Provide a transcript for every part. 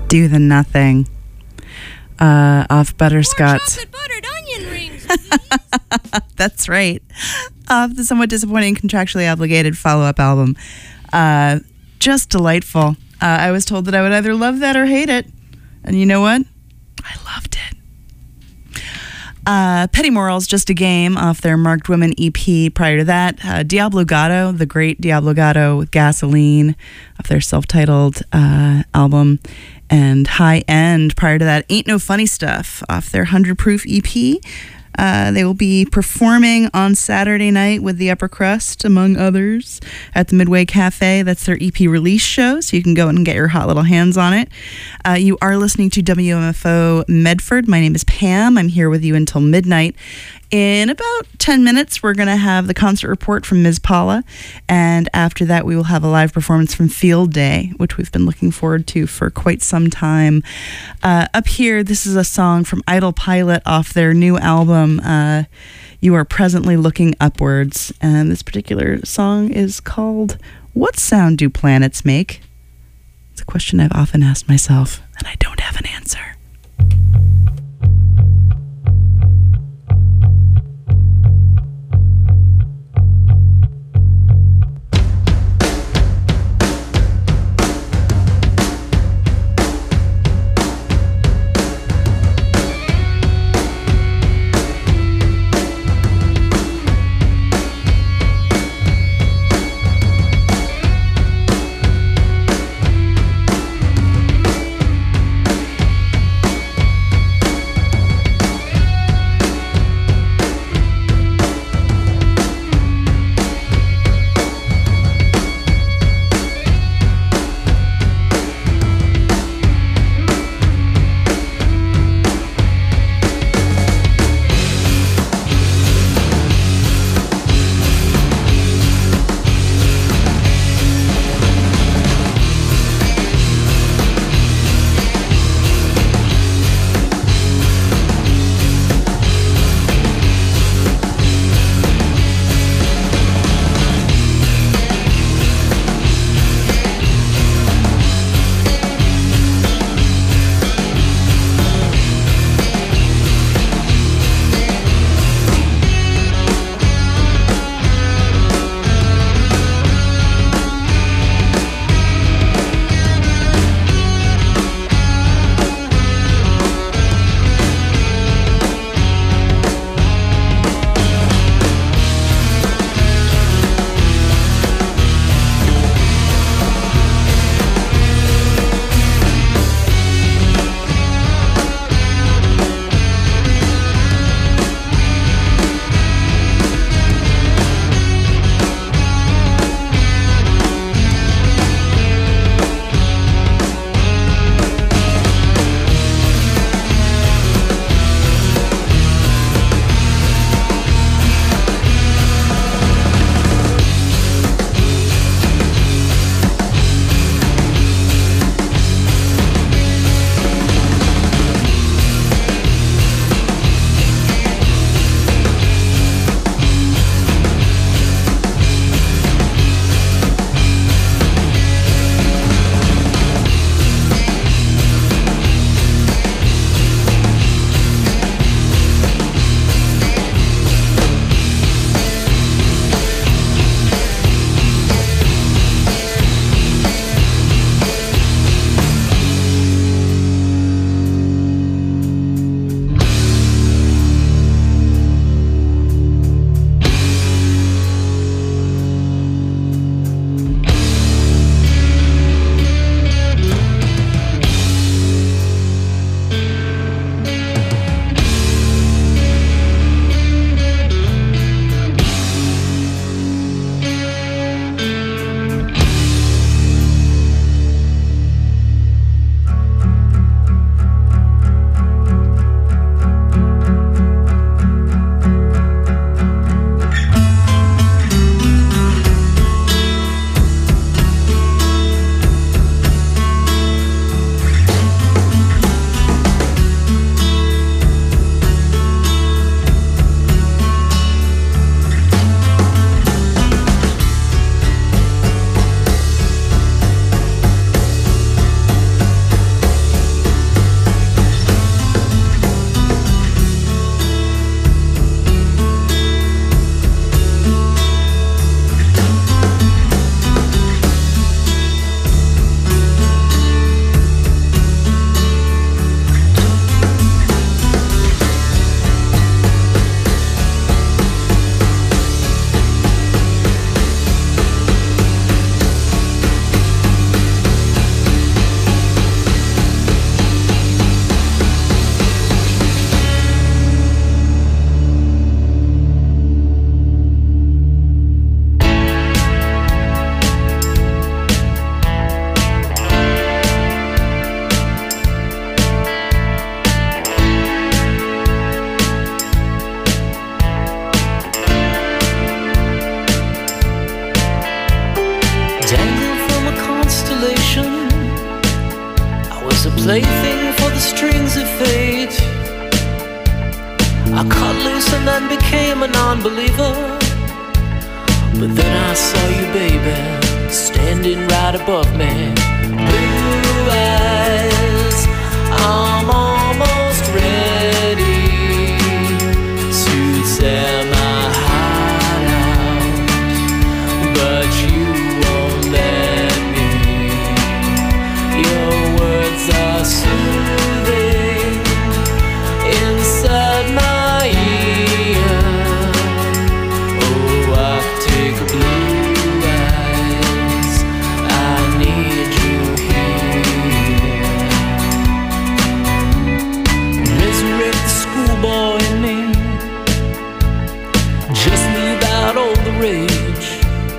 Do the Nothing off Butterscotch. Chocolate buttered onion rings, please. That's right. Off the somewhat disappointing contractually obligated follow-up album. Just delightful. I was told that I would either love that or hate it. And you know what? I loved it. Petty Morals, Just a Game off their Marked Women EP. Prior to that, Diablo Gatto, the great Diablo Gatto with Gasoline off their self-titled album. And High End, prior to that, Ain't No Funny Stuff off their 100 Proof EP. They will be performing on Saturday night with the Upper Crust, among others, at the Midway Cafe. That's their EP release show, so you can go and get your hot little hands on it. You are listening to WMFO Medford. My name is Pam. I'm here with you until midnight. In about 10 minutes, we're going to have the concert report from Ms. Paula, and after that, we will have a live performance from Field Day, which we've been looking forward to for quite some time. Up here, this is a song from Idle Pilot off their new album, You Are Presently Looking Upwards, and this particular song is called What Sound Do Planets Make? It's a question I've often asked myself, and I don't have an answer. I cut loose and then became a non-believer. But then I saw you, baby, standing right above me. Blue eyes, I'm almost ready to tear my heart out, but you won't let me. Your words are soothing inside my ear. Oh, Arctic blue eyes, I need you here. Resurrect the schoolboy in me, just leave out all the rage.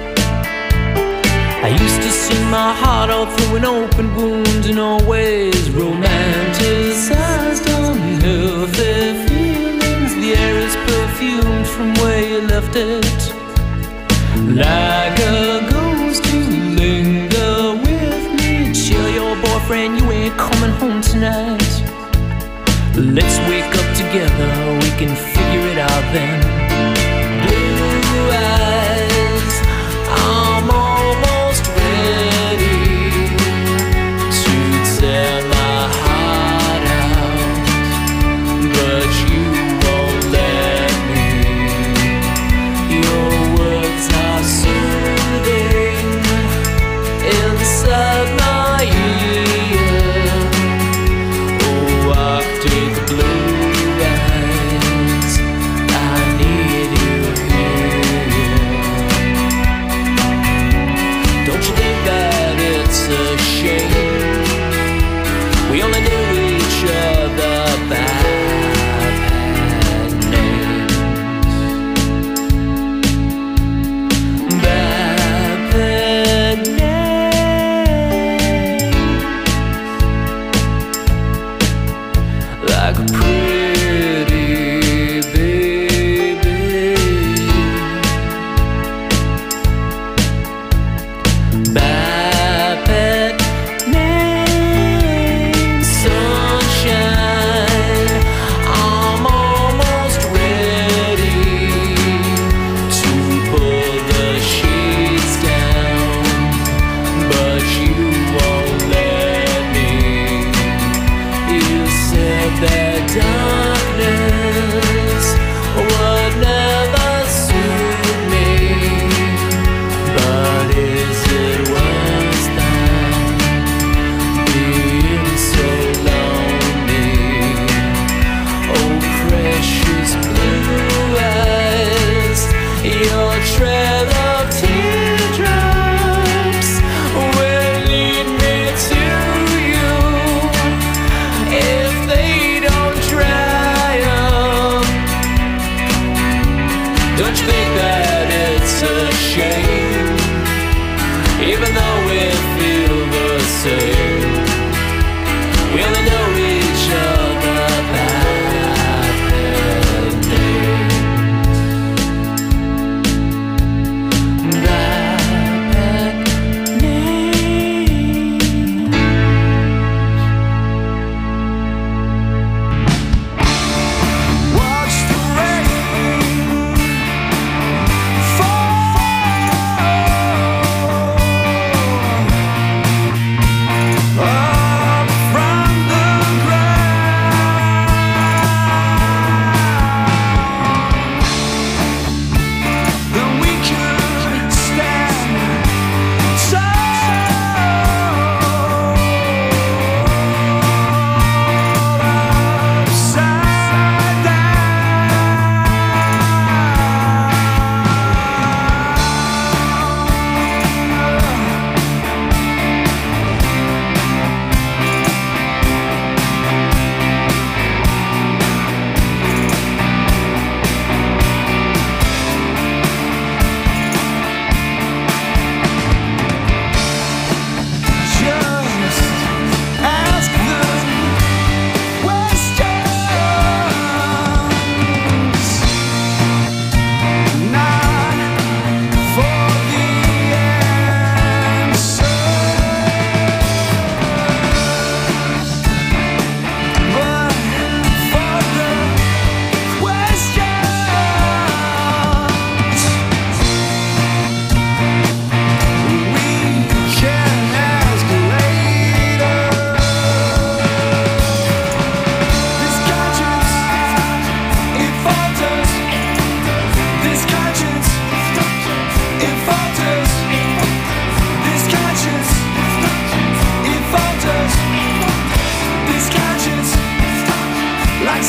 I used to sing my heart out through an open wound and always romanticized unhealthy feelings. The air is perfumed from where you left it, like a ghost you linger with me. Chill your boyfriend, you ain't coming home tonight. Let's wake up together, we can figure it out then. Blue eyes, I'm almost ready to tear my heart out, but you won't let me. Your words are soothing inside my ear. Oh, Arctic blue eyes, I need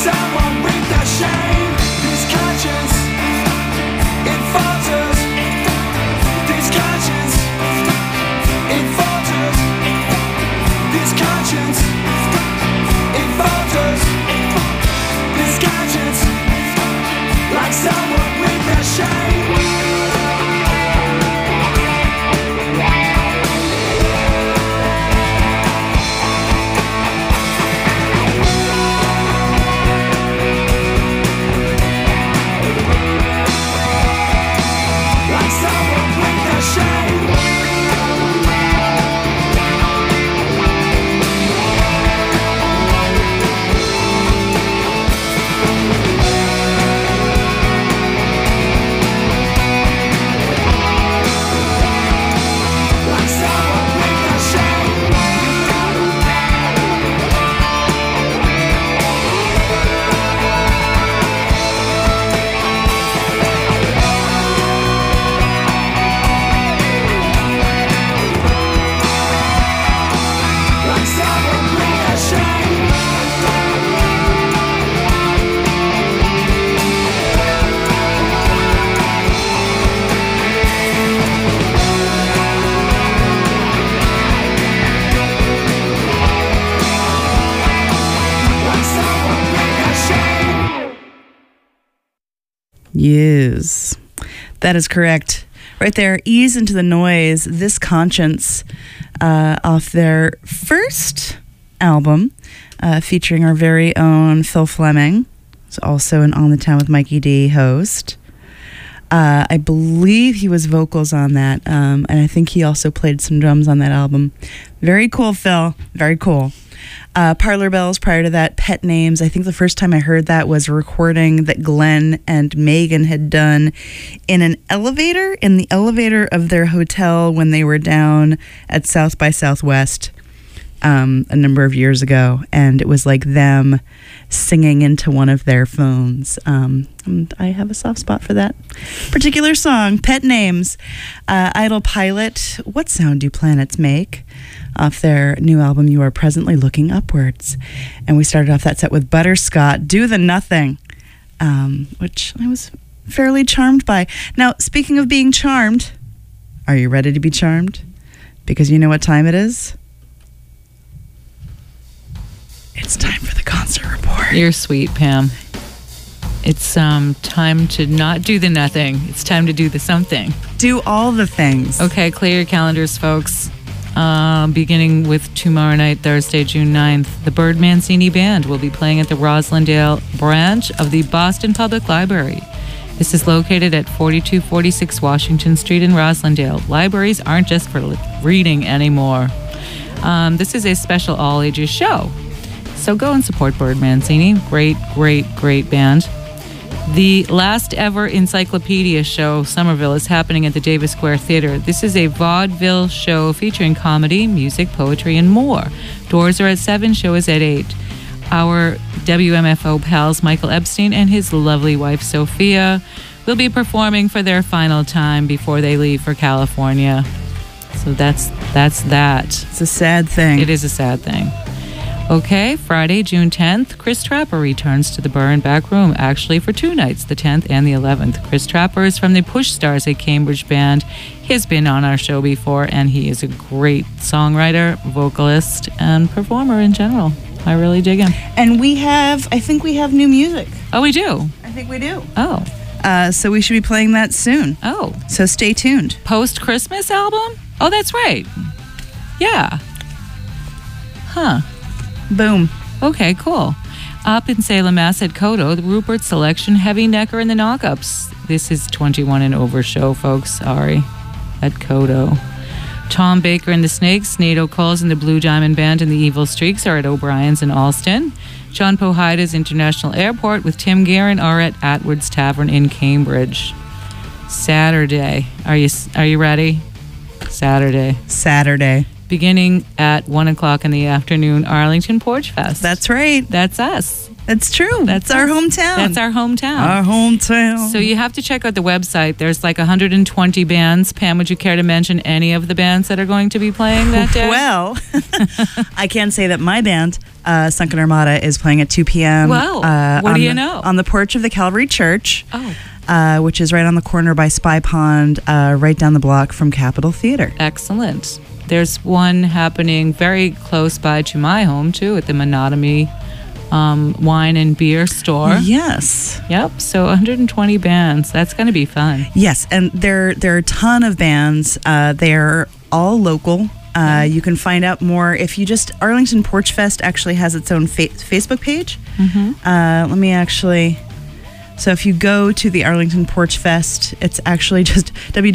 someone with a shame. This conscience, it falters. This conscience, it falters. This conscience, it falters. This conscience, like someone with a shame. Yes, that is correct. Right there, Ease Into the Noise, This Conscience, off their first album, featuring our very own Phil Fleming. It's also an On the Town with Mikey D host. I believe he was vocals on that, and I think he also played some drums on that album. Very cool, Phil. Very cool. Parlor Bells, prior to that, Pet Names. I think the first time I heard that was a recording that Glenn and Megan had done in the elevator of their hotel when they were down at South by Southwest a number of years ago. And it was like them singing into one of their phones. And I have a soft spot for that particular song, Pet Names. Idle Pilot, What Sound Do Planets Make? Off their new album, You Are Presently Looking Upwards. And we started off that set with Butterscott, Do the Nothing, which I was fairly charmed by. Now, speaking of being charmed, are you ready to be charmed? Because you know what time it is? It's time for the concert report. You're sweet, Pam. It's time to not do the nothing. It's time to do the something. Do all the things. Okay, clear your calendars, folks. Beginning with tomorrow night, Thursday, June 9th, the Bird Mancini Band will be playing at the Roslindale branch of the Boston Public Library. This is located at 4246 Washington Street in Roslindale. Libraries aren't just for reading anymore. This is a special all-ages show. So go and support Bird Mancini. Great, great, great band. The last ever Encyclopedia show, Somerville, is happening at the Davis Square Theater. This is a vaudeville show featuring comedy, music, poetry, and more. Doors are at 7, show is at 8. Our WMFO pals, Michael Epstein and his lovely wife, Sophia, will be performing for their final time before they leave for California. So that's that. It's a sad thing. It is a sad thing. Okay, Friday, June 10th, Chris Trapper returns to the Burn Back Room, actually for 2 nights, the 10th and the 11th. Chris Trapper is from the Push Stars, a Cambridge band. He has been on our show before, and he is a great songwriter, vocalist, and performer in general. I really dig him. And I think we have new music. Oh, we do? I think we do. Oh. So we should be playing that soon. Oh. So stay tuned. Post-Christmas album? Oh, that's right. Yeah. Huh. Boom. Okay, cool. Up in Salem, Mass at Kodo, the Rupert Selection, Heavy Necker, and the Knockups. This is 21 and over show, folks. Sorry. At Kodo. Tom Baker and the Snakes, Nate O'Coll's and the Blue Diamond Band and the Evil Streaks are at O'Brien's in Alston. John Pohida's International Airport with Tim Guerin are at Atwood's Tavern in Cambridge. Saturday. Are you ready? Saturday. Beginning at 1 o'clock in the afternoon, Arlington Porch Fest. That's right. That's us. That's true. That's our hometown. That's our hometown. Our hometown. So you have to check out the website. There's like 120 bands. Pam, would you care to mention any of the bands that are going to be playing that day? Well, I can say that my band, Sunken Armada, is playing at 2 p.m. Well, what do you know? On the porch of the Calvary Church, Oh, which is right on the corner by Spy Pond, right down the block from Capitol Theater. excellent. There's one happening very close by to my home, too, at the Monotony Wine and Beer Store. Yes. Yep, so 120 bands. That's going to be fun. Yes, and there are a ton of bands. They're all local. You can find out more if you just Arlington Porch Fest actually has its own Facebook page. Let me actually. So if you go to the Arlington Porch Fest, it's actually just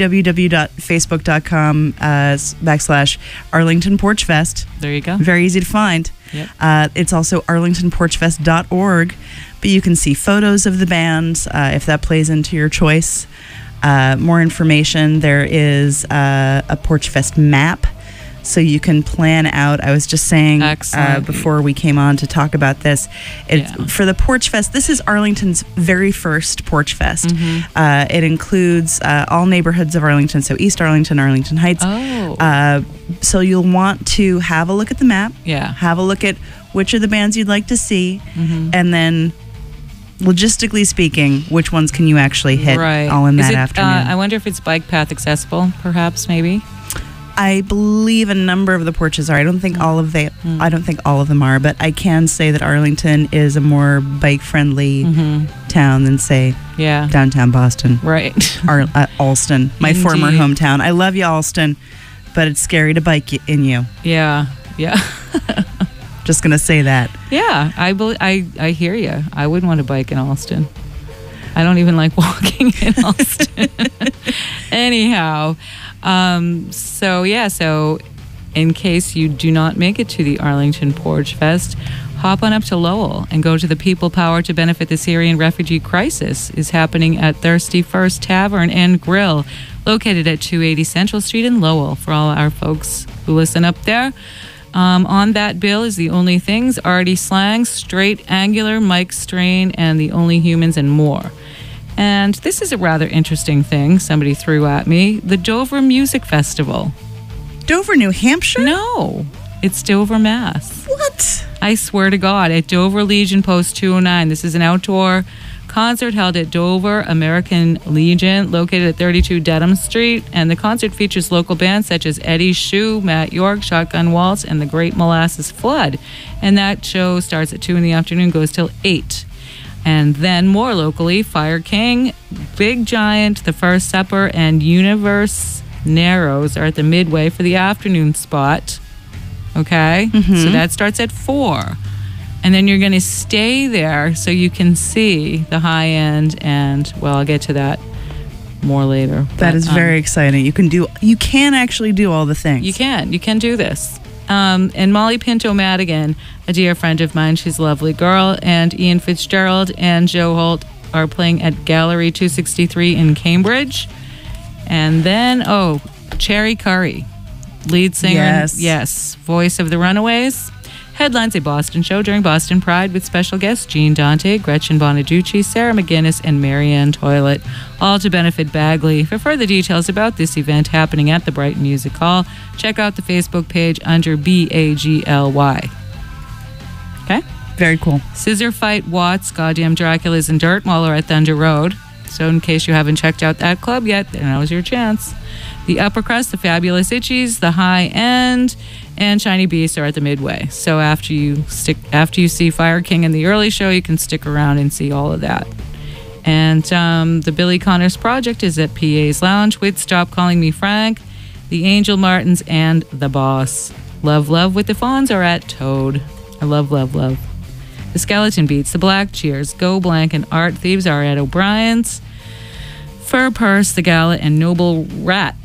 www.facebook.com/Arlington Porch Fest. There you go. Very easy to find. Yep. It's also arlingtonporchfest.org, but you can see photos of the bands if that plays into your choice. More information. There is a Porch Fest map, so you can plan out. I was just saying before we came on to talk about this, for the Porch Fest, this is Arlington's very first Porch Fest. It includes all neighborhoods of Arlington, so East Arlington, Arlington Heights. Oh. So you'll want to have a look at the map, Yeah. have a look at which are the bands you'd like to see, and then logistically speaking, which ones can you actually hit all in Is that it, afternoon? I wonder if it's bike path accessible, perhaps, maybe. I believe a number of the porches are. I don't think all of them are, but I can say that Arlington is a more bike-friendly town than, say, Yeah. downtown Boston. Right. Alston, my former Indeed. hometown. I love you, Alston, but it's scary to bike in you. Yeah. Yeah. Just gonna say that. Yeah. I hear you. I wouldn't want to bike in Alston. I don't even like walking in Alston. Anyhow, so in case you do not make it to the Arlington Porch Fest, hop on up to Lowell and go to the People Power to Benefit the Syrian Refugee Crisis is happening at Thirsty First Tavern and Grill, located at 280 Central Street in Lowell, for all our folks who listen up there. On that bill is The Only Things, Artie Slang, Straight Angular, Mike Strain, and The Only Humans, and more. And this is a rather interesting thing somebody threw at me. The Dover Music Festival. Dover, New Hampshire? No, it's Dover, Mass. What? I swear to God, at Dover Legion Post 209. This is an outdoor concert held at Dover American Legion, located at 32 Dedham Street. And the concert features local bands such as Eddie Shoe, Matt York, Shotgun Waltz, and the Great Molasses Flood. And that show starts at 2 in the afternoon, goes till 8. And then more locally, Fire King, Big Giant, The First Supper, and Universe Narrows are at the Midway for the afternoon spot. Okay? So that starts at 4. And then you're going to stay there so you can see the high end. And, well, I'll get to that more later. That is very exciting. You can actually do all the things. You can do this. And Molly Pinto Madigan, a dear friend of mine, she's a lovely girl, and Ian Fitzgerald and Joe Holt are playing at Gallery 263 in Cambridge. And then, Cherry Curry, lead singer, Yes. voice of the Runaways, headlines a Boston show during Boston Pride with special guests Gene Dante, Gretchen Bonaducci, Sarah McGinnis, and Marianne Toilet, all to benefit Bagley. For further details about this event happening at the Brighton Music Hall, check out the Facebook page under BAGLY. Okay? Very cool. Scissor Fight, Watts, Goddamn Dracula's, and Dirt Mauler at Thunder Road. So in case you haven't checked out that club yet, then now's your chance. The Upper Crust, the Fabulous Itchies, the High End, and Shiny Beast are at the Midway. So after you see Fire King in the early show, you can stick around and see all of that. And the Billy Connors Project is at PA's Lounge with Stop Calling Me Frank, the Angel Martins, and the Boss. Love Love with the Fawns are at Toad. I love, love, love. The Skeleton Beats, the Black Cheers, Go Blank, and Art Thieves are at O'Brien's. Fur Purse, the Gala, and Noble Rot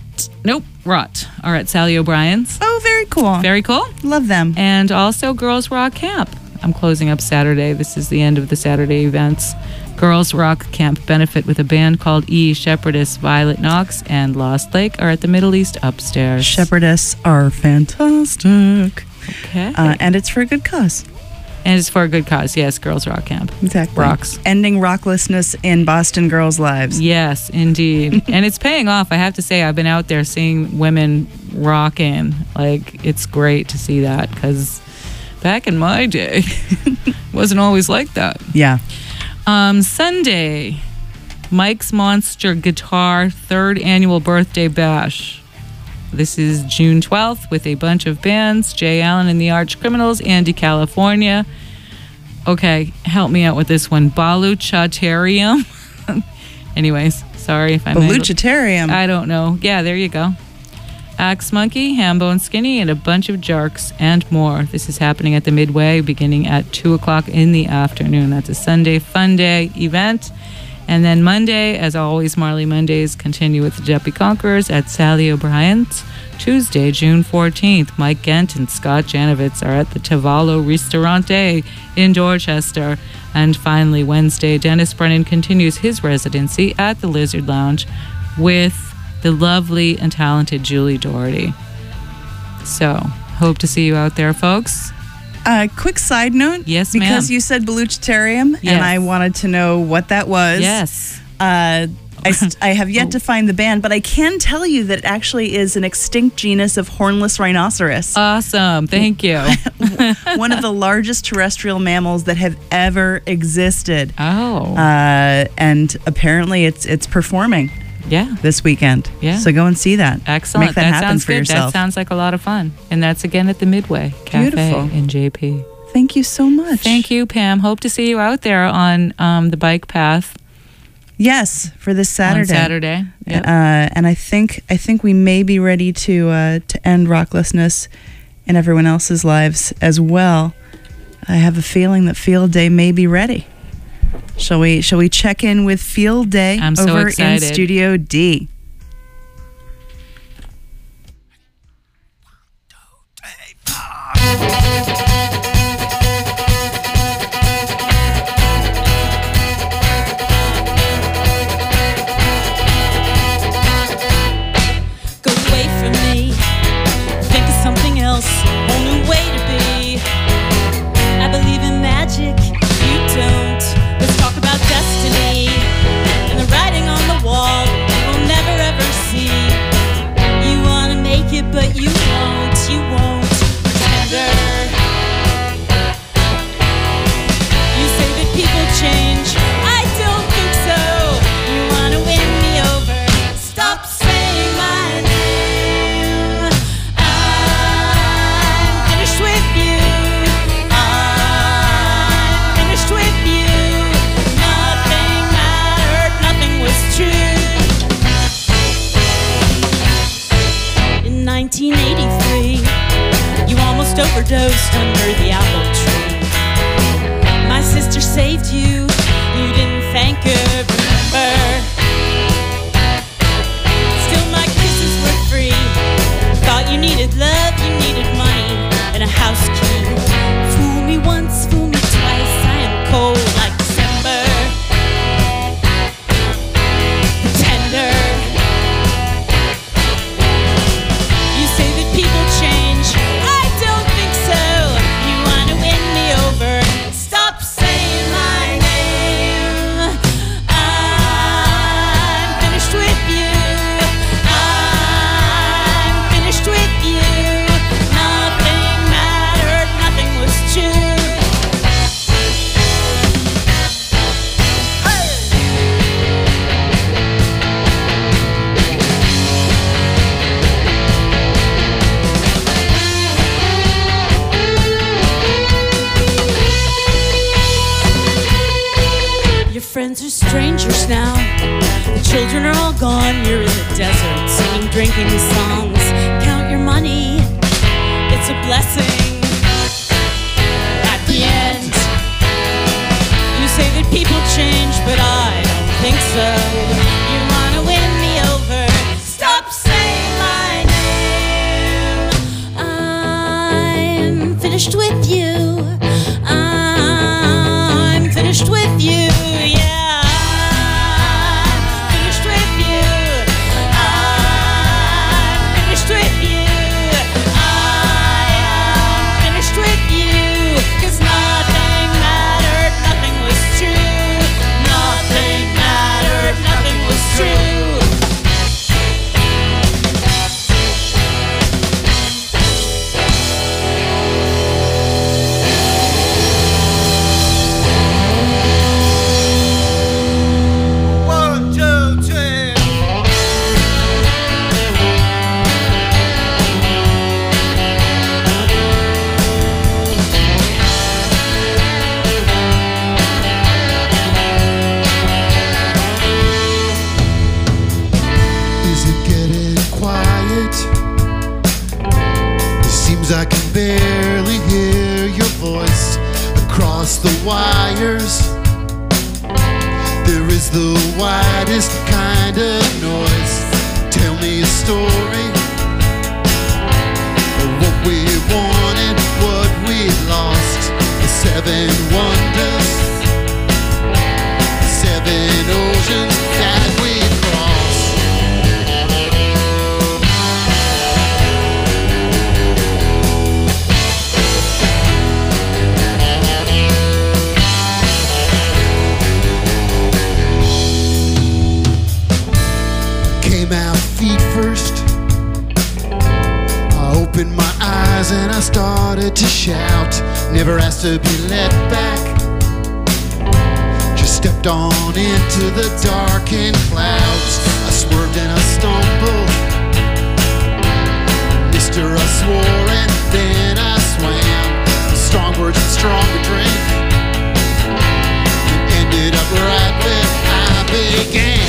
are at Sally O'Brien's. Oh, very cool. Very cool. Love them. And also Girls Rock Camp. I'm closing up Saturday. This is the end of the Saturday events. Girls Rock Camp benefit with a band called E. Shepherdess, Violet Knox, and Lost Lake are at the Middle East upstairs. Shepherdess are fantastic. Okay. And it's for a good cause. And it's for a good cause. Yes, Girls Rock Camp. Exactly. Rocks. Ending rocklessness in Boston girls' lives. Yes, indeed. And it's paying off. I have to say, I've been out there seeing women rocking. Like, it's great to see that because back in my day, it wasn't always like that. Yeah. Sunday, Mike's Monster Guitar 3rd Annual Birthday Bash. This is June 12th with a bunch of bands. Jay Allen and the Arch Criminals, Andy California. Okay, help me out with this one. Baluchatarium. Anyways, sorry if I Baluchatarium. I don't know. Yeah, there you go. Axe Monkey, Hambone Skinny, and a bunch of Jarks and more. This is happening at the Midway beginning at 2 o'clock in the afternoon. That's a Sunday Fun Day event. And then Monday, as always, Marley Mondays continue with the Duppy Conquerors at Sally O'Brien's. Tuesday, June 14th, Mike Gent and Scott Janovitz are at the Tavallo Ristorante in Dorchester. And finally, Wednesday, Dennis Brennan continues his residency at the Lizard Lounge with the lovely and talented Julie Doherty. So, hope to see you out there, folks. Quick side note. Yes, ma'am. Because you said Baluchitarium, Yes. and I wanted to know what that was. Yes. I have yet to find the band, but I can tell you that it actually is an extinct genus of hornless rhinoceros. Awesome. Thank you. One of the largest terrestrial mammals that have ever existed. Oh. And apparently it's performing Yeah. this weekend. Yeah. So go and see that. Excellent. Make that happen sounds for good. yourself. That sounds like a lot of fun. And that's again at the Midway Cafe Beautiful. in JP. Thank you so much. Thank you, Pam. Hope to see you out there on the bike path Yes, for this Saturday. on Saturday. Yep. And I think we may be ready to end rocklessness in everyone else's lives as well. I have a feeling that Field Day may be ready. Shall we check in with Field Day I'm so over in excited. Studio D? Go away from me. Think of something else. Whole new way to be. I believe in magic. You don't. Let's talk about destiny. And the writing on the wall you will never ever see. You wanna make it, but you won't. You won't. Pretender. You say that people change. I don't think so. You wanna win me over. Stop saying my name. I'm finished with you. I'm finished with you. Nothing mattered. Nothing was true. In 1983, you almost overdosed under the apple tree. My sister saved you. You didn't thank her. Remember? Still, my kisses were free. Thought you needed love, you needed money, and a house key. Fool me once, fool me twice. I am cold like December. Pretender. You say that people change. I don't think so. You wanna win me over. Stop saying my name. I'm finished with you. I'm finished with you. Nothing mattered. Nothing was true. Your friends are strangers now. The children are all gone. You're in the desert singing, drinking songs. Count your money. It's a blessing. At the end, you say that people change, but I don't think so. You wanna win me over. Stop saying my name. I'm finished with you. I'm finished with you. Yeah, I'm finished with you. I'm finished with you. I am finished with you. 'Cause nothing 'cause I can barely hear your voice across the wires. There is the widest kind of noise. Tell me a story of what we wanted, what we lost. The 7 wonders, 7 oceans that we crossed. Came out feet first. I opened my eyes and I started to shout. Never asked to be let back. Just stepped on into the darkened clouds. I swerved and I stumbled. Mister, I swore and then I swam. Strong words and stronger drink. And ended up right where I began.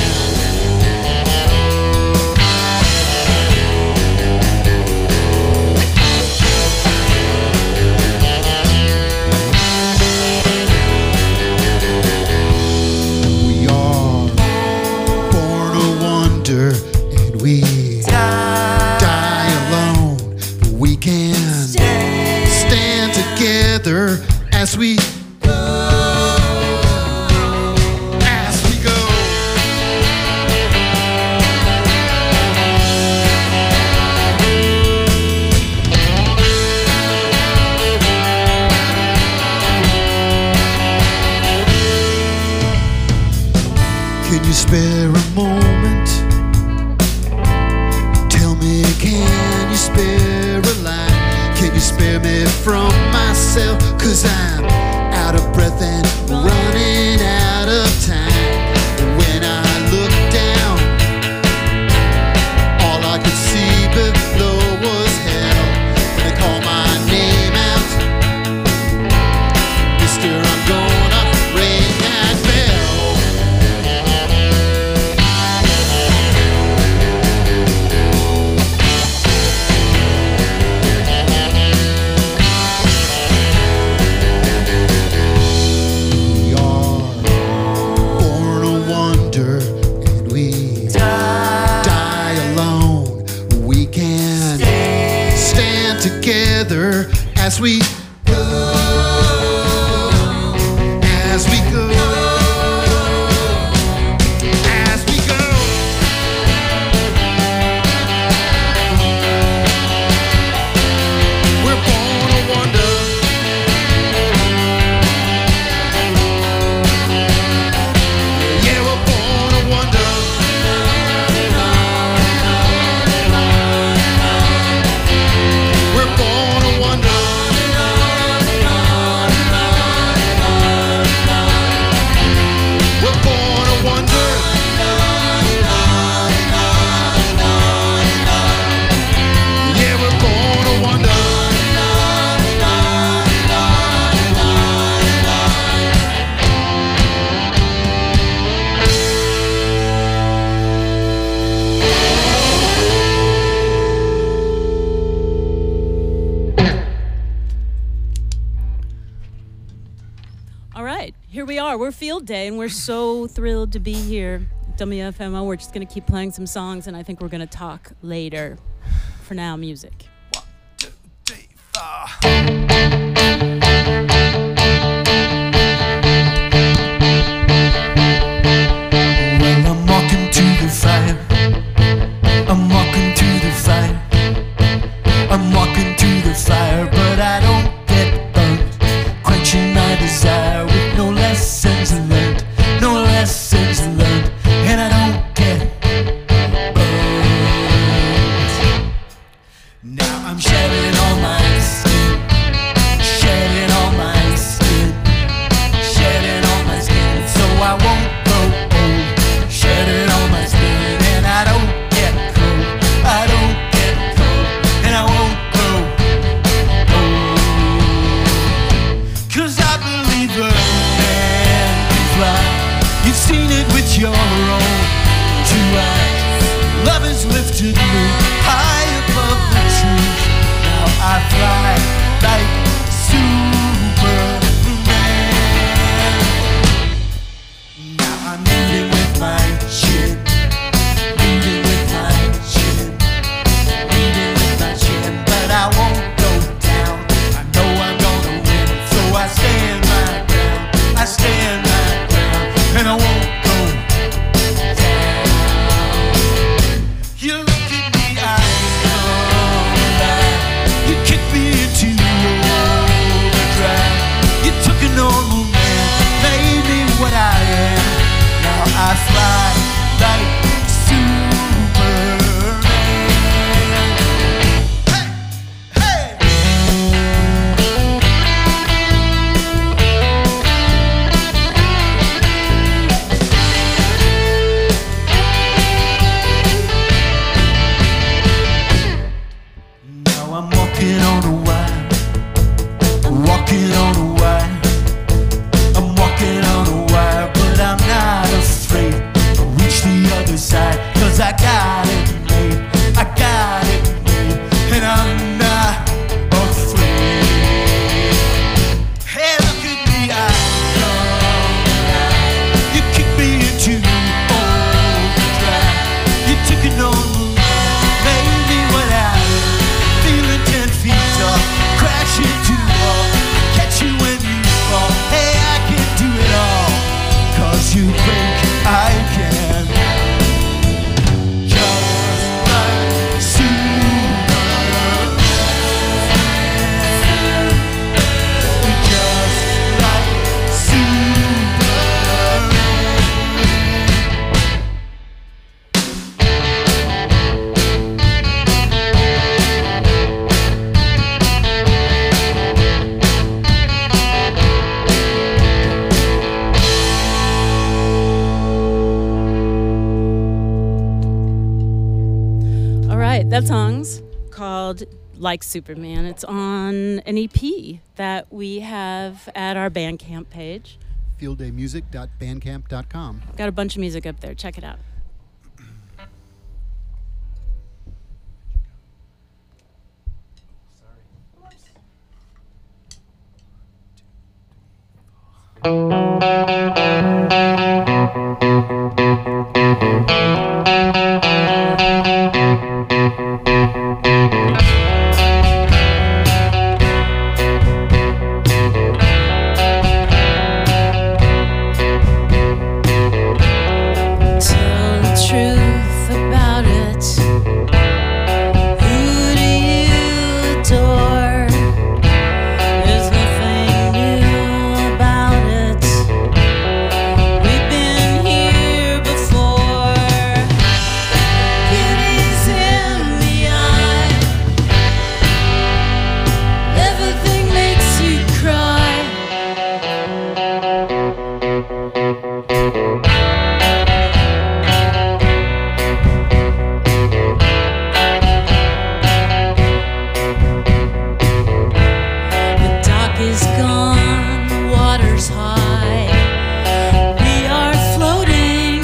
And we die alone, but we can stand together as we go. As we go. Can you spare a moment? Can you spare a line? Can you spare me from myself? 'Cause I'm out of breath and running out of time. When I look down, all I could see below was hell. When they call my name out, Mister, I'm gonna ring that bell. Together as we go, as we go, as we go. We're born to wonder. Yeah, we're born to wonder. We're born to wonder. We're born to wonder. Yeah, we're born to wonder. All right, here we are. We're Field Day, and we're so thrilled to be here at WFMO. We're just going to keep playing some songs, and I think we're going to talk later. For now, music. 1, 2, 3, 4. Well, I'm walking to the fire. I'm walking to the fire. I'm walking to the fire, but I don't get burnt. Quenching my desire with no lessons learned, no lessons learned, and I don't get burned. Now I'm shedding all my skin, shedding all my skin, shedding all my skin, so I won't grow old. Shedding all my skin, and I don't get cold, I don't get cold, and I won't grow old. 'Cause I believe a man can fly. You've seen it with your own 2 eyes. Love has lifted me high above the trees. Now I fly. I'm meeting with my chin. Meeting with my chin. Meeting with my chin. But I won't go down. I know I'm gonna win. So I stand my ground. I stand my ground. And I won't go down. You look at me, I come back. You kick me into overdrive. You took a normal man, made me what I am. Now I fly like Superman. Hey, now I'm walking on a wire. Walking on a wire. I'm walking on a wire, but I'm not afraid. I'll reach the other side, 'cause I got it made. I got it made, and I'm not afraid. Hey, look at me, I come alive. You kicked me into overdrive. You took it on, made me what I am. Feeling 10 feet tall, crash into the wall, catch you when you fall. Hey, I can do it all, 'cause you think I can. Just like Superman. Just like Superman. All right, that song's called Like Superman. It's on an EP that we have at our Bandcamp page. fielddaymusic.bandcamp.com. Got a bunch of music up there. Check it out. Tell the truth about it. Who do you adore? There's nothing new about it. We've been here before. Beauty's in the eye. Everything makes you cry. The dock is gone, the water's high. We are floating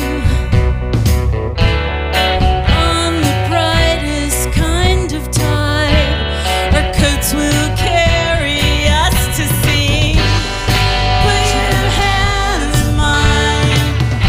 on the brightest kind of tide. Our coats will carry us to sea. Put your hands in mine.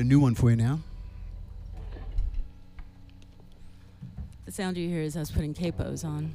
new one for you now. The sound you hear is us putting capos on.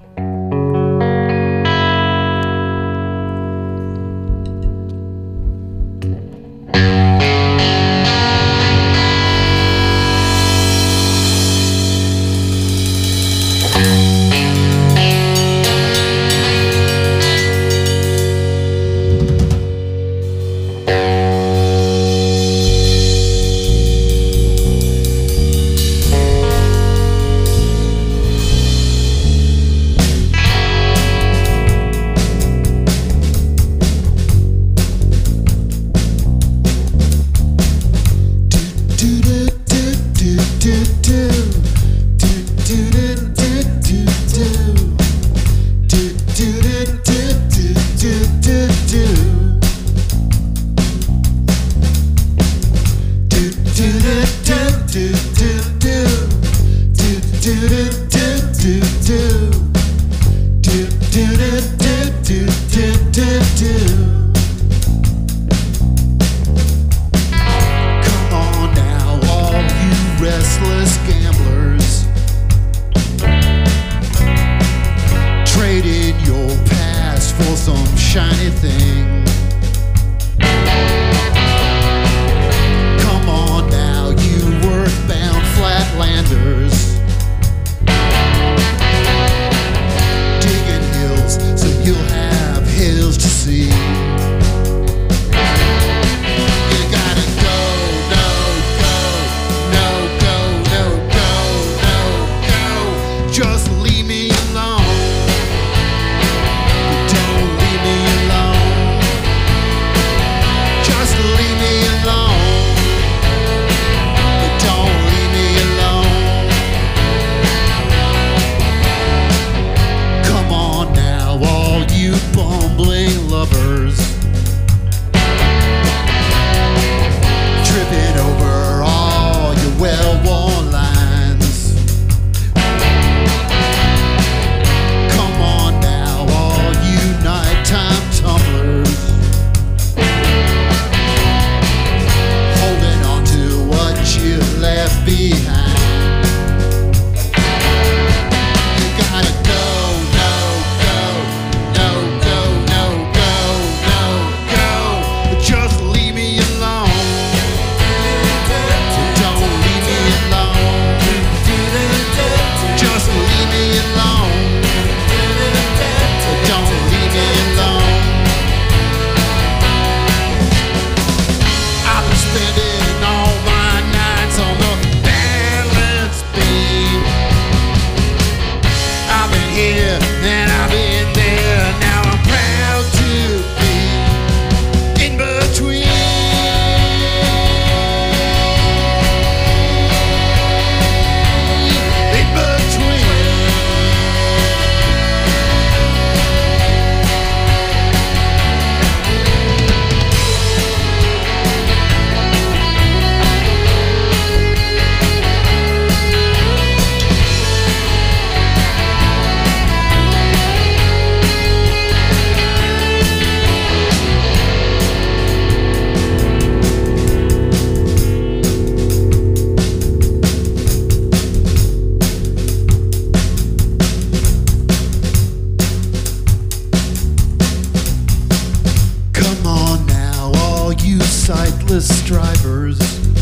sightless drivers.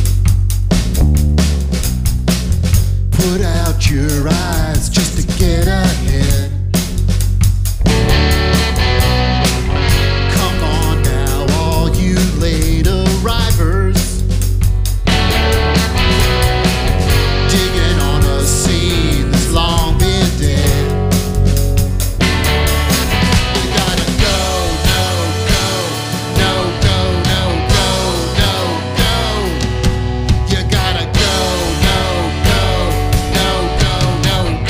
Put out your eyes just to get ahead. Come on now, all you late arrivers. Digging on a scene that's long been dead. You gotta go, no, go, no, go, no, go, no, go. You gotta go, no, go, no, go, no,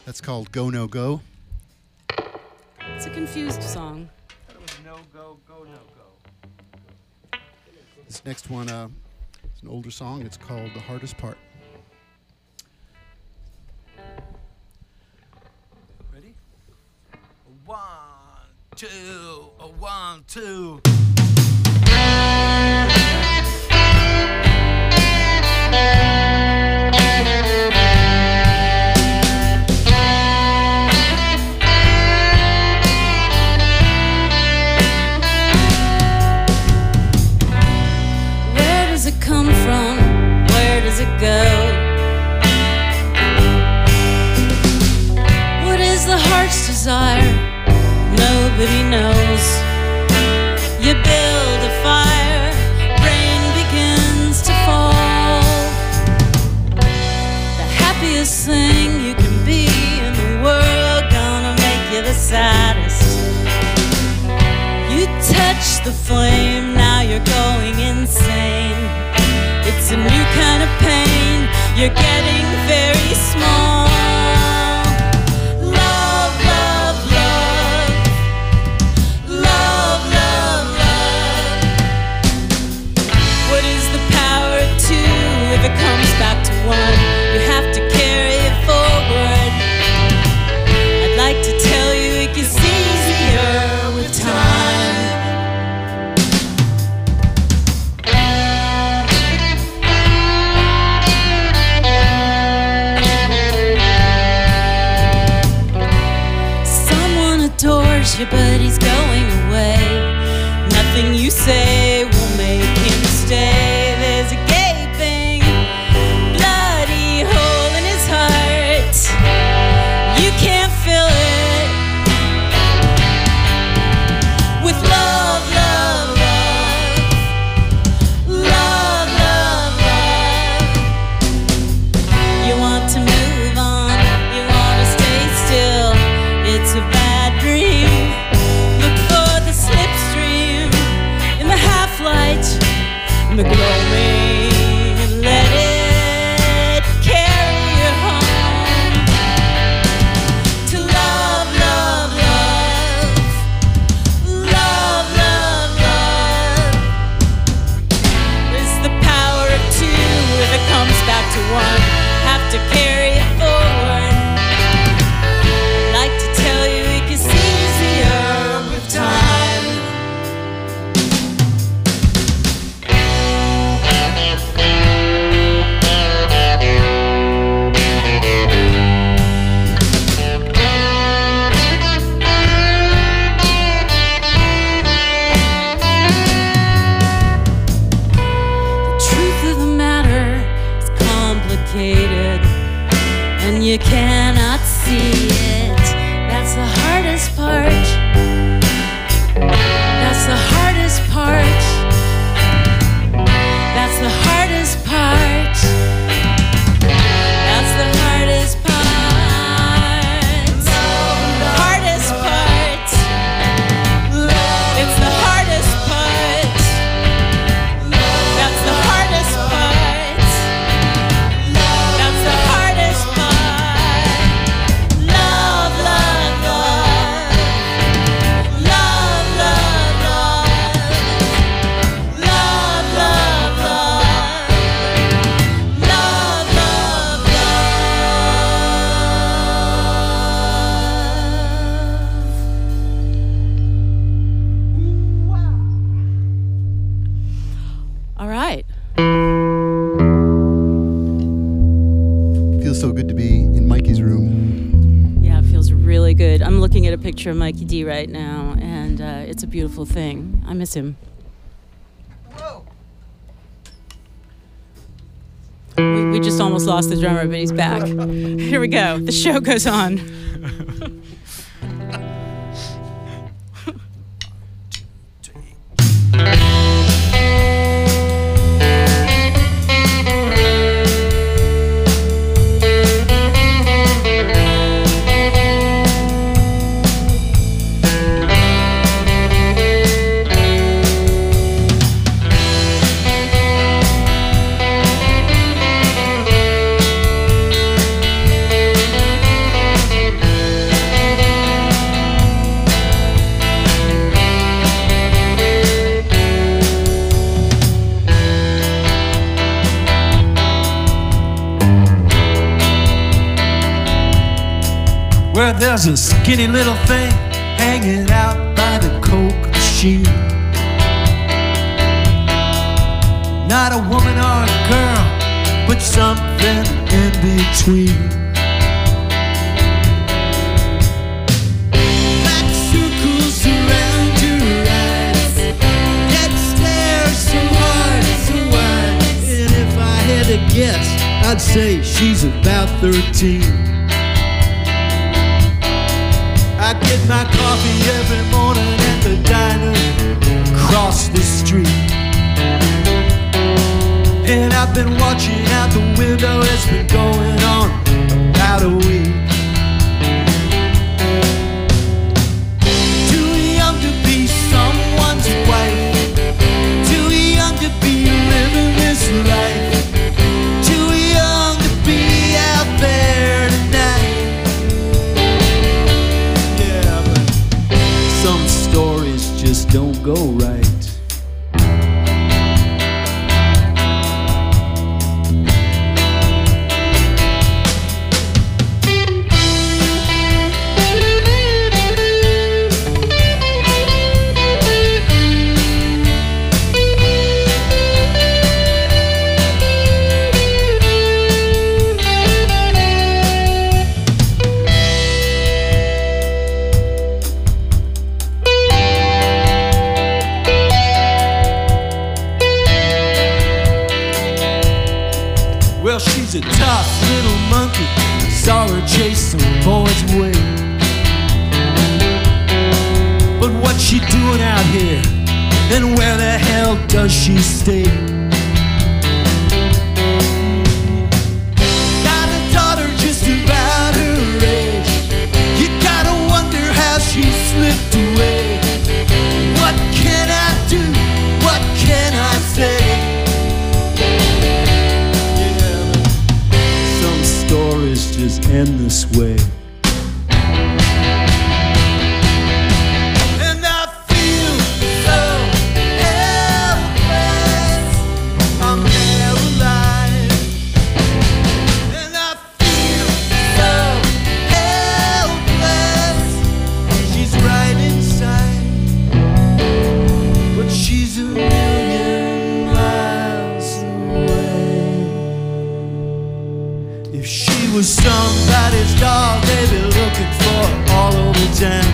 That's called Go No Go. It's a confused song. This next one is an older song. It's called The Hardest Part. Ready? 1, 2, 1, 2. Come from? Where does it go? What is the heart's desire? Nobody knows. You build a fire, rain begins to fall. The happiest thing you can be in the world, gonna make you the saddest. You touch the flame, now you're going insane. It's a new kind of pain, you're getting very small. Love, love, love. Love, love, love. What is the power of two if it comes back to one? You have to carry it forward. I'd like to tell you it gets easier with time. You, but he's going away. Nothing you say will make him stay. There's a gaping, bloody hole in his heart. You can't fill it with love, love, love. Love, love, love. You want to move on, you want to stay still. It's a bad dream. The glowing and let it carry you home to love, love, love. Love, love, love. It's the power of two if it comes back to one. Have to carry it forward. I'd like to tell you it gets easier with time. And you cannot see it. That's the hardest part. That's the hardest part. That's the hardest part. That's the hardest part. Hardest part. It's the hardest part. That's the hardest part. That's the hardest part. Love, love, love. Love, love, love. Love, love, love. Love, love, love. All right. Feels so good to be in Mikey's room. Yeah, it feels really good. I'm looking at a picture of Mikey D right now, and it's a beautiful thing. I miss him. We just almost lost the drummer, but he's back. Here we go. The show goes on. where there's a skinny little thing hanging out by the Coke machine. Not a woman or a girl, but something in between. Black circles around your eyes, that stare so hard, so wide. And if I had to guess, I'd say she's about 13. I get my coffee every morning at the diner across the street. And I've been watching out the window, it's been going on about a week. Too young to be someone's wife, too young to be living this life, too young to be out there tonight. Yeah, but some stories just don't go right. Well, she's a tough little monkey. Saw her chase some boys away. But what's she doing out here? And where the hell does she stay? Got a daughter just about her age. You gotta wonder how she slipped away. What can I do? What can I say? Stories just end this way. And I feel so helpless, I'm paralyzed. And I feel so helpless, she's right inside, but she's a million miles away. If she was somebody's dog, they'd be looking for her all over town.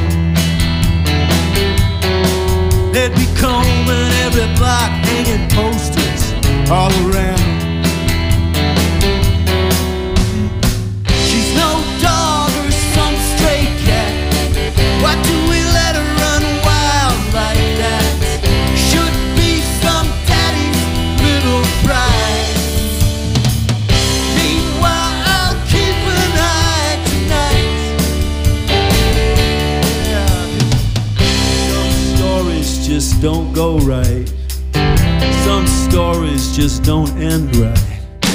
They'd be combing every block, hanging posters all around. She's no dog or some stray cat. Why do we let her run wild like that? Should be some daddy's little pride. Just don't go right. Some stories just don't end right.